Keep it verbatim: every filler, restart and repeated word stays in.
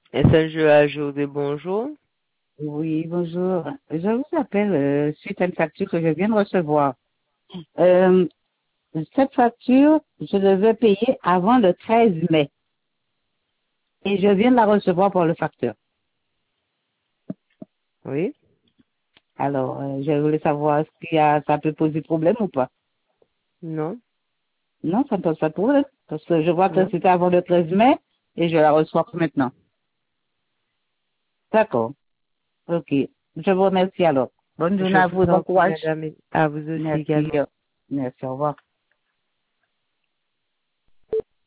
S N G A Jour bonjour. Oui, bonjour. Je vous appelle euh, suite à une facture que je viens de recevoir. Euh, cette facture, je devais payer avant le treize mai et je viens de la recevoir pour le facteur. Oui. Alors, euh, je voulais savoir est-ce qu'il y a, ça peut poser problème ou pas. Non. Non, ça ne pose pas de problème parce que je vois que Non. c'était avant le treize mai et je la reçois que maintenant. D'accord. Ok. Je vous remercie alors. Bonne journée Je à vous et vous bon en prie, courage. madame. À vous aussi Merci. également. Merci. Au revoir.